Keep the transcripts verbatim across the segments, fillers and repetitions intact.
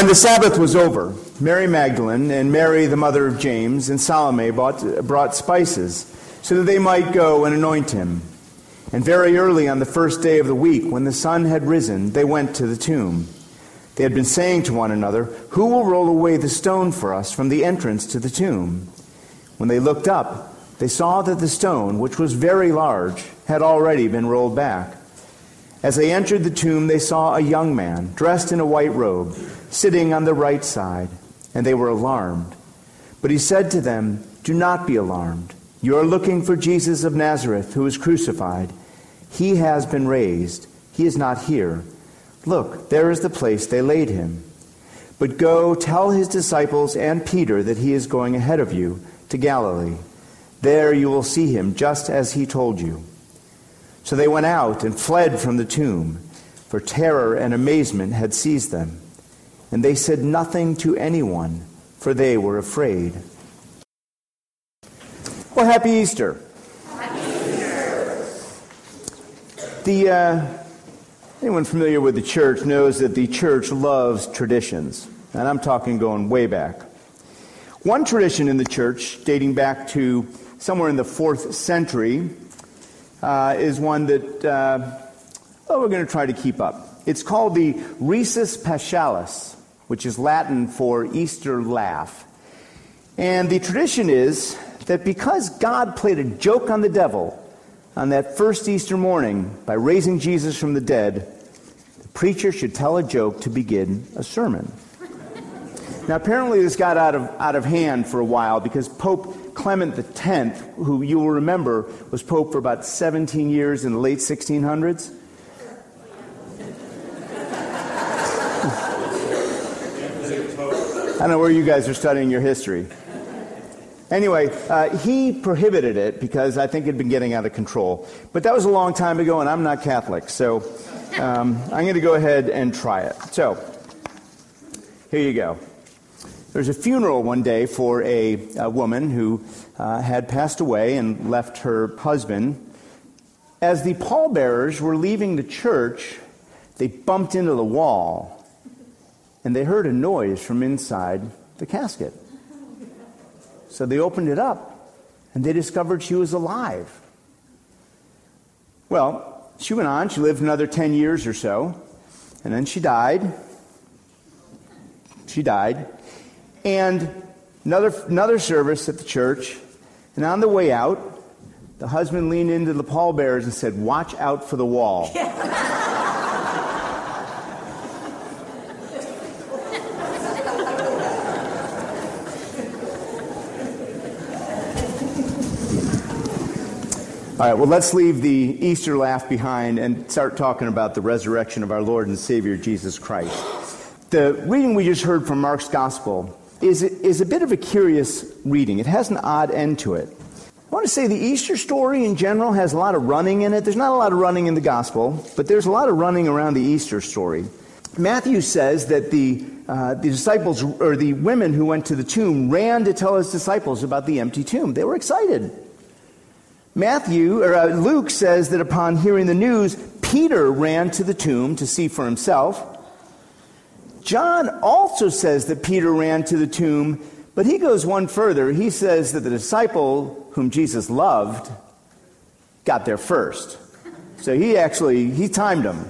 When the Sabbath was over, Mary Magdalene and Mary, the mother of James, and Salome bought, brought spices so that they might go and anoint him. And very early on the first day of the week, when the sun had risen, they went to the tomb. They had been saying to one another, "Who will roll away the stone for us from the entrance to the tomb?" When they looked up, they saw that the stone, which was very large, had already been rolled back. As they entered the tomb, they saw a young man, dressed in a white robe, sitting on the right side, and they were alarmed. But he said to them, "Do not be alarmed. You are looking for Jesus of Nazareth, who was crucified. He has been raised. He is not here. Look, there is the place they laid him. But go tell his disciples and Peter that he is going ahead of you to Galilee. There you will see him, just as he told you." So they went out and fled from the tomb, for terror and amazement had seized them. And they said nothing to anyone, for they were afraid. Well, happy Easter. Happy Easter. The uh, anyone familiar with the church knows that the church loves traditions, and I'm talking going way back. One tradition in the church, dating back to somewhere in the fourth century, uh, is one that uh, oh, we're going to try to keep up. It's called the Risus Paschalis, which is Latin for Easter laugh. And the tradition is that because God played a joke on the devil on that first Easter morning by raising Jesus from the dead, the preacher should tell a joke to begin a sermon. Now, apparently this got out of out of hand for a while because Pope Clement the Tenth, who you will remember was Pope for about seventeen years in the late sixteen hundreds, I don't know where you guys are studying your history. Anyway, uh, he prohibited it because I think it had been getting out of control. But that was a long time ago, and I'm not Catholic, so um, I'm going to go ahead and try it. So, here you go. There's a funeral one day for a, a woman who uh, had passed away and left her husband. As the pallbearers were leaving the church, they bumped into the wall, and they heard a noise from inside the casket. So they opened it up, and they discovered she was alive. Well, she went on. She lived another ten years or so, and then she died. She died. And another another service at the church, and on the way out, the husband leaned into the pallbearers and said, "Watch out for the wall." All right, well, let's leave the Easter laugh behind and start talking about the resurrection of our Lord and Savior, Jesus Christ. The reading we just heard from Mark's Gospel is, is a bit of a curious reading. It has an odd end to it. I want to say the Easter story in general has a lot of running in it. There's not a lot of running in the Gospel, but there's a lot of running around the Easter story. Matthew says that the, uh, the disciples, or the women who went to the tomb, ran to tell his disciples about the empty tomb. They were excited. Matthew, or uh, Luke says that upon hearing the news, Peter ran to the tomb to see for himself. John also says that Peter ran to the tomb, but he goes one further. He says that the disciple whom Jesus loved got there first. So he actually, he timed him.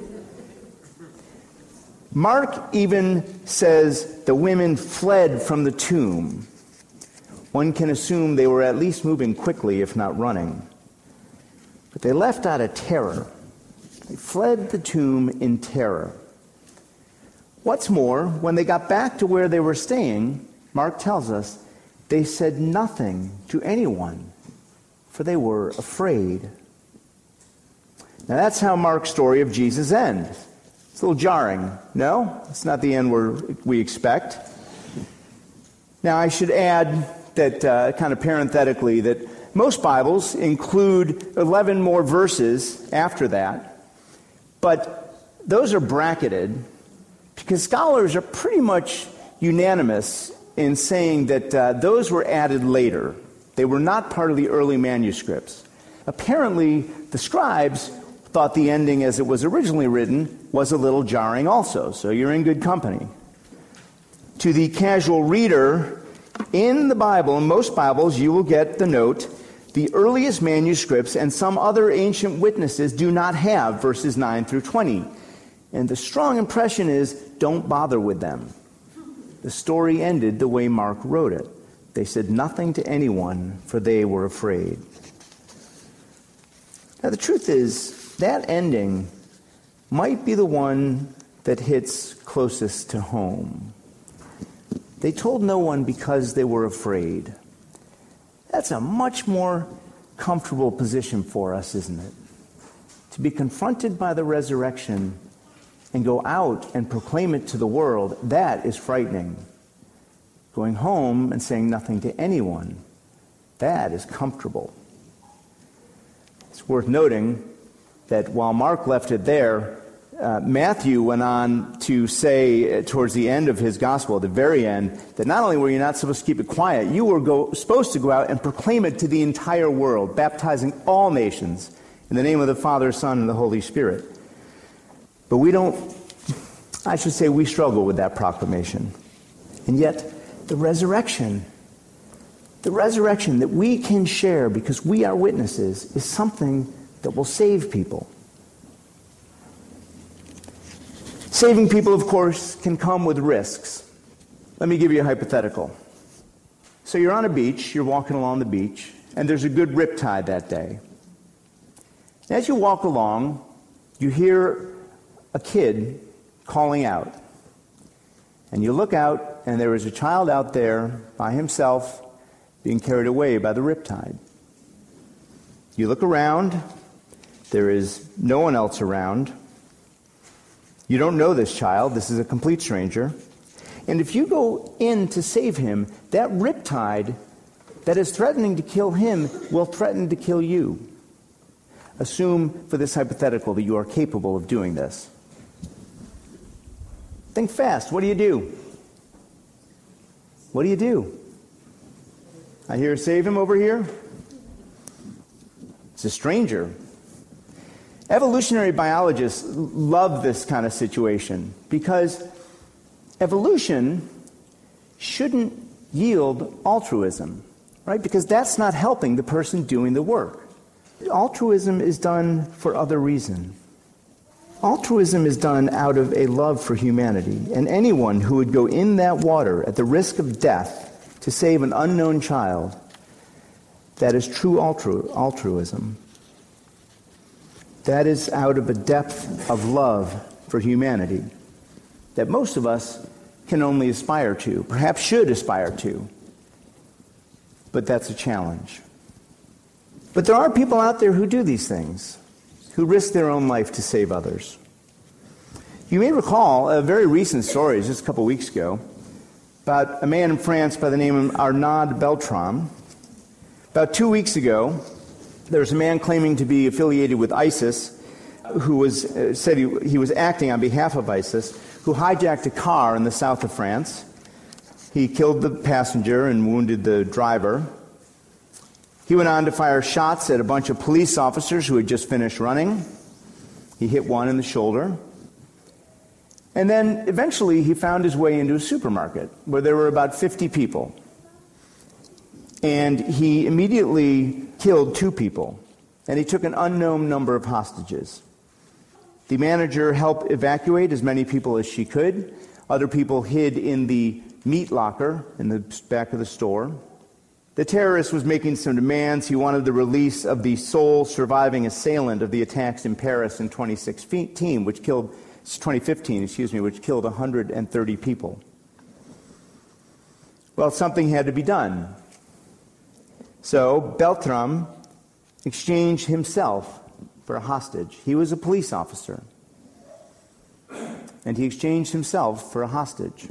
Mark even says the women fled from the tomb. One can assume they were at least moving quickly, if not running. But they left out of terror. They fled the tomb in terror. What's more, when they got back to where they were staying, Mark tells us, they said nothing to anyone, for they were afraid. Now that's how Mark's story of Jesus ends. It's a little jarring. No, it's not the end we're, we expect. Now I should add that uh, kind of parenthetically that most Bibles include eleven more verses after that, but those are bracketed because scholars are pretty much unanimous in saying that uh, those were added later. They were not part of the early manuscripts. Apparently, the scribes thought the ending as it was originally written was a little jarring also, so you're in good company. To the casual reader, in the Bible, in most Bibles, you will get the note, the earliest manuscripts and some other ancient witnesses do not have verses nine through twenty. And the strong impression is, don't bother with them. The story ended the way Mark wrote it. They said nothing to anyone, for they were afraid. Now, the truth is, that ending might be the one that hits closest to home. They told no one because they were afraid. That's a much more comfortable position for us, isn't it? To be confronted by the resurrection and go out and proclaim it to the world, that is frightening. Going home and saying nothing to anyone, that is comfortable. It's worth noting that while Mark left it there, uh, Matthew went on to say uh, towards the end of his gospel, at the very end, that not only were you not supposed to keep it quiet, you were go- supposed to go out and proclaim it to the entire world, baptizing all nations in the name of the Father, Son, and the Holy Spirit. But we don't, I should say we struggle with that proclamation. And yet, the resurrection, the resurrection that we can share because we are witnesses is something that will save people. Saving people, of course, can come with risks. Let me give you a hypothetical. So you're on a beach, you're walking along the beach, and there's a good riptide that day. As you walk along, you hear a kid calling out. And you look out, and there is a child out there by himself being carried away by the riptide. You look around, there is no one else around. You don't know this child, this is a complete stranger. And if you go in to save him, that riptide that is threatening to kill him will threaten to kill you. Assume for this hypothetical that you are capable of doing this. Think fast. What do you do? What do you do? I hear save him over here. It's a stranger. Evolutionary biologists love this kind of situation because evolution shouldn't yield altruism, right? Because that's not helping the person doing the work. Altruism is done for other reason. Altruism is done out of a love for humanity, and anyone who would go in that water at the risk of death to save an unknown child, that is true altru- altruism. That is out of a depth of love for humanity that most of us can only aspire to, perhaps should aspire to. But that's a challenge. But there are people out there who do these things, who risk their own life to save others. You may recall a very recent story, just a couple weeks ago, about a man in France by the name of Arnaud Beltrame. About two weeks ago, there was a man claiming to be affiliated with ISIS, who was uh, said he, he was acting on behalf of ISIS, who hijacked a car in the south of France. He killed the passenger and wounded the driver. He went on to fire shots at a bunch of police officers who had just finished running. He hit one in the shoulder. And then eventually he found his way into a supermarket where there were about fifty people. And he immediately killed two people. And he took an unknown number of hostages. The manager helped evacuate as many people as she could. Other people hid in the meat locker in the back of the store. The terrorist was making some demands. He wanted the release of the sole surviving assailant of the attacks in Paris in twenty sixteen, which killed, twenty fifteen, excuse me, which killed one hundred thirty people. Well, something had to be done. So Beltrame exchanged himself for a hostage. He was a police officer, and he exchanged himself for a hostage.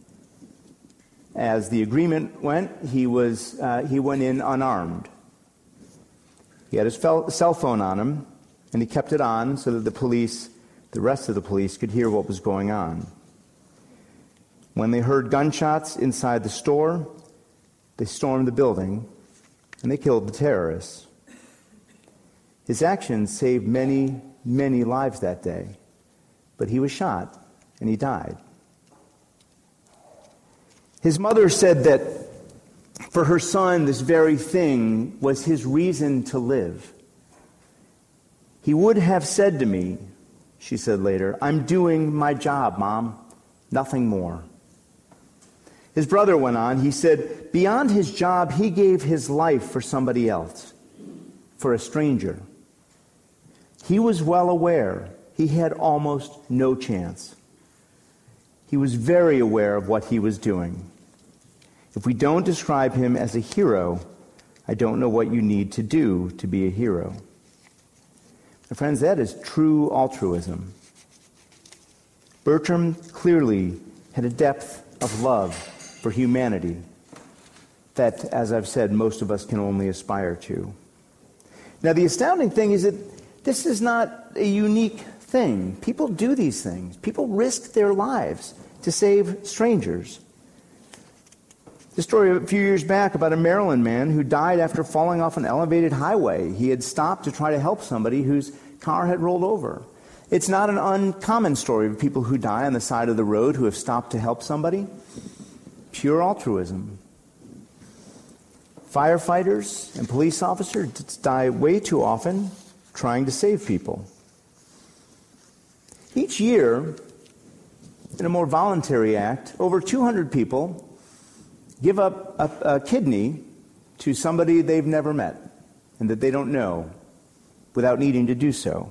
As the agreement went, he was uh, he went in unarmed. He had his fel- cell phone on him, and he kept it on so that the police, the rest of the police, could hear what was going on. When they heard gunshots inside the store, they stormed the building, and they killed the terrorists. His actions saved many, many lives that day, but he was shot, and he died. His mother said that for her son, this very thing was his reason to live. He would have said to me, she said later, "I'm doing my job, Mom, nothing more." His brother went on, he said, beyond his job, he gave his life for somebody else, for a stranger. He was well aware he had almost no chance. He was very aware of what he was doing. If we don't describe him as a hero, I don't know what you need to do to be a hero. My friends, that is true altruism. Bertram clearly had a depth of love for humanity that, as I've said, most of us can only aspire to. Now, the astounding thing is that this is not a unique thing. People do these things. People risk their lives to save strangers. The story a few years back about a Maryland man who died after falling off an elevated highway. He had stopped to try to help somebody whose car had rolled over. It's not an uncommon story of people who die on the side of the road who have stopped to help somebody. Pure altruism. Firefighters and police officers die way too often trying to save people. Each year, in a more voluntary act, over two hundred people give up a, a kidney to somebody they've never met and that they don't know without needing to do so.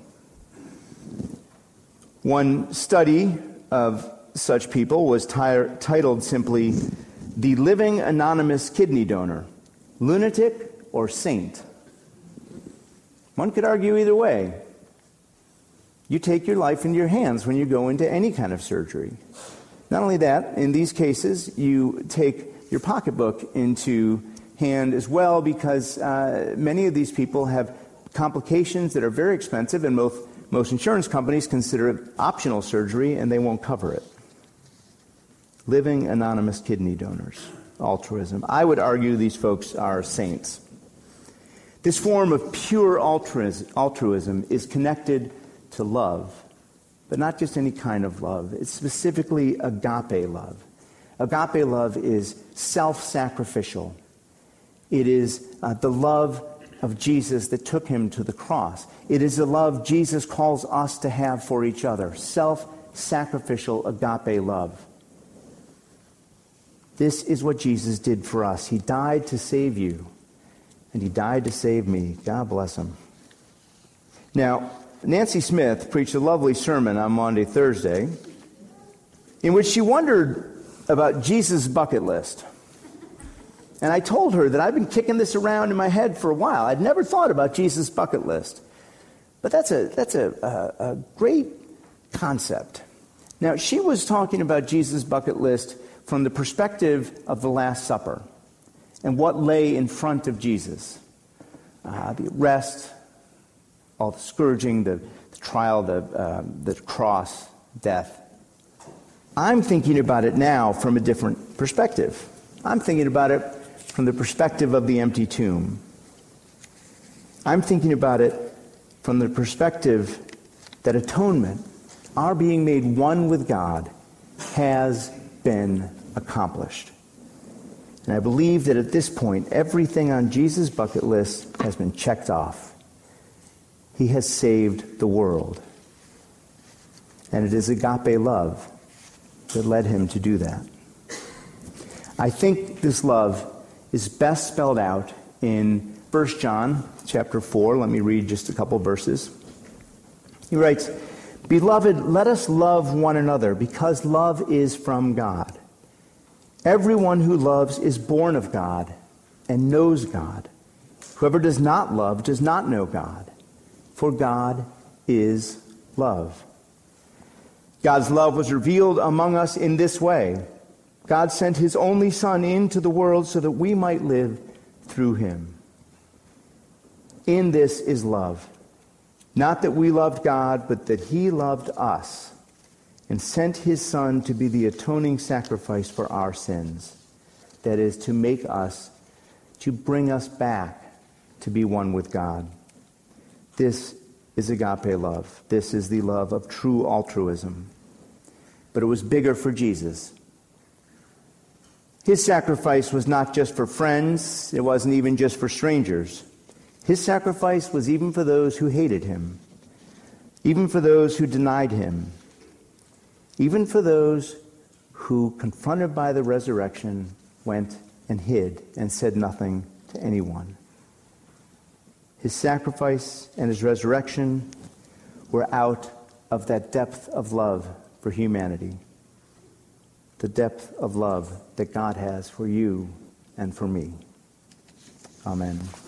One study of such people was ti- titled simply, "The Living Anonymous Kidney Donor, Lunatic or Saint?" One could argue either way. You take your life into your hands when you go into any kind of surgery. Not only that, in these cases, you take your pocketbook into hand as well, because uh, many of these people have complications that are very expensive, and most, most insurance companies consider it optional surgery, and they won't cover it. Living anonymous kidney donors, altruism. I would argue these folks are saints. This form of pure altruism, altruism is connected to love, but not just any kind of love. It's specifically agape love. Agape love is self-sacrificial. It is uh, the love of Jesus that took him to the cross. It is the love Jesus calls us to have for each other. Self-sacrificial agape love. This is what Jesus did for us. He died to save you, and he died to save me. God bless him. Now, Nancy Smith preached a lovely sermon on Maundy Thursday in which she wondered about Jesus' bucket list. And I told her that I've been kicking this around in my head for a while. I'd never thought about Jesus' bucket list. But that's a that's a, a, a great concept. Now, she was talking about Jesus' bucket list from the perspective of the Last Supper and what lay in front of Jesus. Uh, the arrest, all the scourging, the, the trial, the, uh, the cross, death. I'm thinking about it now from a different perspective. I'm thinking about it from the perspective of the empty tomb. I'm thinking about it from the perspective that atonement, our being made one with God, has been accomplished. And I believe that at this point, everything on Jesus' bucket list has been checked off. He has saved the world. And it is agape love that led him to do that. I think this love is best spelled out in First John chapter four. Let me read just a couple verses. He writes, "Beloved, let us love one another, because love is from God. Everyone who loves is born of God and knows God. Whoever does not love does not know God, for God is love." God's love was revealed among us in this way. God sent his only Son into the world so that we might live through him. In this is love. Not that we loved God, but that he loved us and sent his Son to be the atoning sacrifice for our sins. That is, to make us, to bring us back to be one with God. This is agape love. This is the love of true altruism. But it was bigger for Jesus. His sacrifice was not just for friends. It wasn't even just for strangers. His sacrifice was even for those who hated him, even for those who denied him, even for those who, confronted by the resurrection, went and hid and said nothing to anyone. His sacrifice and his resurrection were out of that depth of love for humanity, the depth of love that God has for you and for me. Amen.